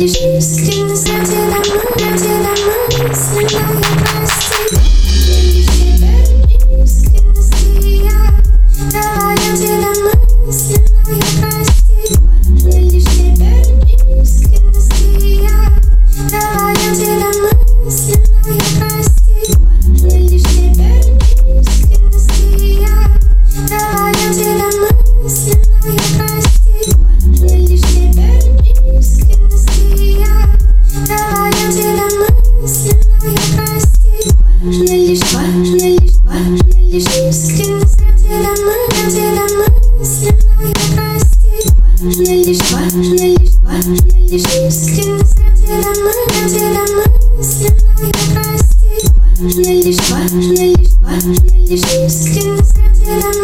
лишь искренность ради домой, мысленная прости. Лишь тебя искренности я, давай я тебя мысленная прости. Важно лишь тебя искренности я, давай я тебя мысленная прости. Важно лишь тебя искренности я, давай я тебя мысленная прости. Важно лишь тебя искренности я, давай я тебя мысленная прости. Важно лишь искренность ради домой, мысленная прости. Важно лишь искренность ради домой, мысленная прости. Важно лишь искренность ради домой.